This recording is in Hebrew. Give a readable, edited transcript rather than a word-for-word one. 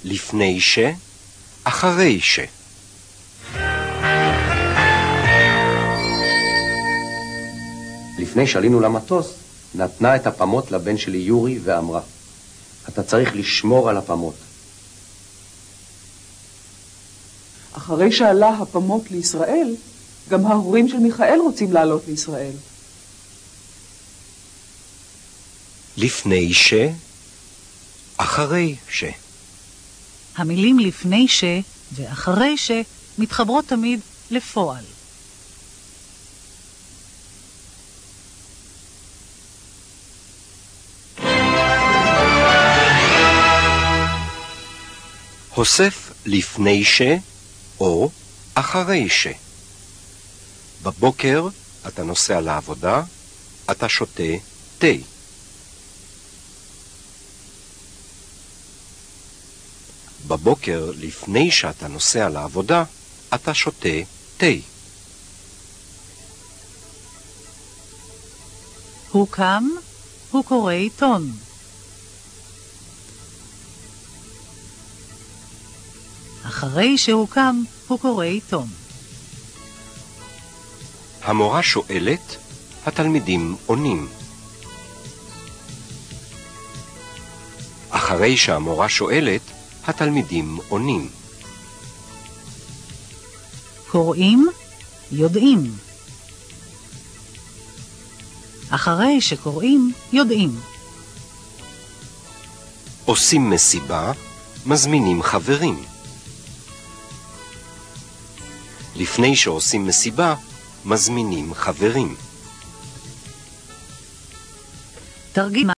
לפני ש, אחרי ש. לפני שעלינו למטוס, נתנה את הפמות לבן שלי יורי ואמרה, אתה צריך לשמור על הפמות. אחרי שעלה הפמות לישראל, גם ההורים של מיכאל רוצים לעלות לישראל. לפני ש, אחרי ש. המילים לפני ש ואחרי ש מתחברות תמיד לפועל. הוסף לפני ש או אחרי ש. בבוקר אתה נוסע לעבודה, אתה שותה תה. בבוקר לפני שאתה נוסע לעבודה, אתה שותה תה. הוא קם, הוא קורא עיתון. אחרי שהוא קם, הוא קורא עיתון. המורה שואלת, התלמידים עונים. אחרי שהמורה שואלת, התלמידים עונים. קוראים, יודעים. אחרי שקוראים, יודעים. עושים מסיבה, מזמינים חברים. לפני שעושים מסיבה, מזמינים חברים. תרגיל